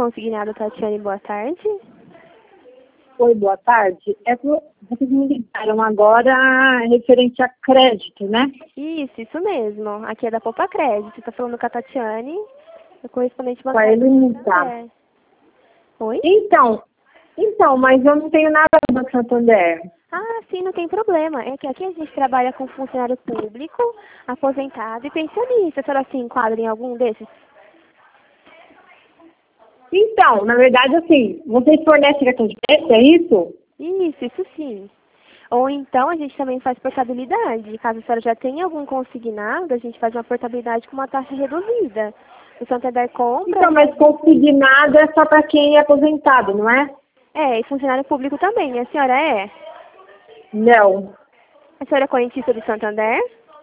consignado, Tatiane, boa tarde. Oi, boa tarde. Vocês me ligaram agora referente a crédito, né? Isso mesmo. Aqui é da Poupa Crédito. Tá falando com a Tatiane, a correspondente Com a bancária. Elenita. Oi? Então, mas eu não tenho nada no Banco Santander. Ah, sim, não tem problema. É que aqui a gente trabalha com funcionário público, aposentado e pensionista. A senhora se enquadra em algum desses? Então, na verdade, assim, vocês fornecem cartão de crédito, é isso? Isso sim. Ou então a gente também faz portabilidade. Caso a senhora já tenha algum consignado, a gente faz uma portabilidade com uma taxa reduzida. O Santander compra... Então, mas consignado é só para quem é aposentado, não é? É, e funcionário público também. A senhora é? Não. A senhora é correntista do Santander?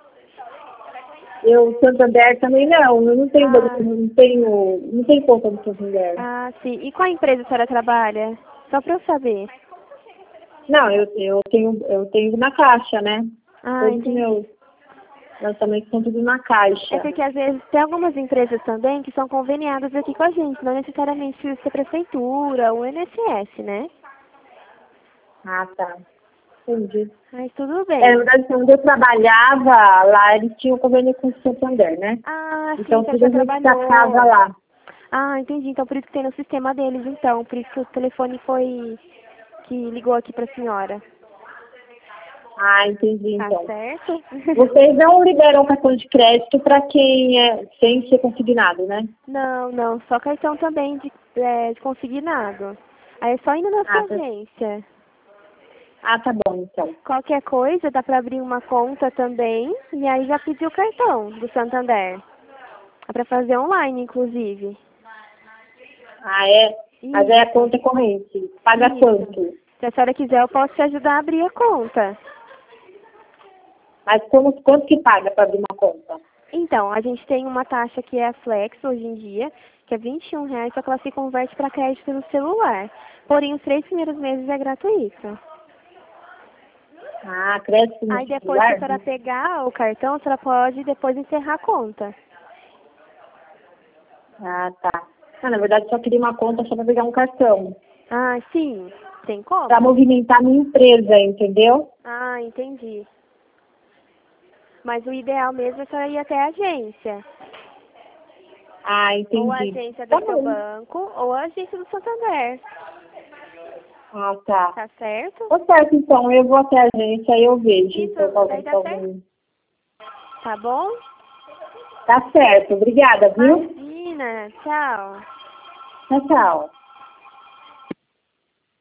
Santander também não. Eu não tenho, não tenho conta no Santander. Ah, sim. E qual empresa a senhora trabalha? Só para eu saber. Não, eu tenho na Caixa, né? Ah, Todos entendi. meus também são tudo na Caixa. É porque às vezes tem algumas empresas também que são conveniadas aqui com a gente, não necessariamente precisa ser prefeitura ou INSS, né? Ah, tá. Entendi. Mas tudo bem. Na verdade, quando eu trabalhava lá, eles tinham convênio com o Santander, né? Ah, sim, Então, você tudo já a gente trabalhou. sacava lá. Ah, entendi. Então por isso que tem no sistema deles, então. Por isso que o telefone foi que ligou aqui pra senhora. Ah, entendi, Tá então. certo? Vocês não liberam cartão de crédito para quem é sem ser consignado, né? Não. Só cartão também de consignado. Aí é só indo na sua Ah, tá, agência. tá bom, então. Qualquer coisa, dá pra abrir uma conta também. E aí já pedir o cartão do Santander. É pra fazer online, inclusive. Ah, é? Mas é a Isso. conta corrente. Paga Isso. quanto? Se a senhora quiser, eu posso te ajudar a abrir a conta. Mas quanto que paga para abrir uma conta? Então, a gente tem uma taxa que é a Flex hoje em dia, que é R$ 21, só que ela se converte para crédito no celular. Porém, os 3 primeiros meses é gratuito. Ah, crédito no Aí depois, se a celular? senhora pegar o cartão, a senhora pode depois encerrar a conta. Ah, tá. Ah, na verdade, só queria uma conta só para pegar um cartão. Ah, sim. Tem como? Para movimentar minha empresa, entendeu? Ah, entendi. Mas o ideal mesmo é a senhora ir até a agência. Ah, Ou a entendi. agência Tá do seu bom. banco, ou a agência do Santander. Ah, tá. Tá certo? Tá certo, então. Eu vou até a agência e eu vejo. Isso, Então, daí dá certo. Tá bom? Tá certo. Obrigada, viu? Imagina. Tchau. Tchau, tchau.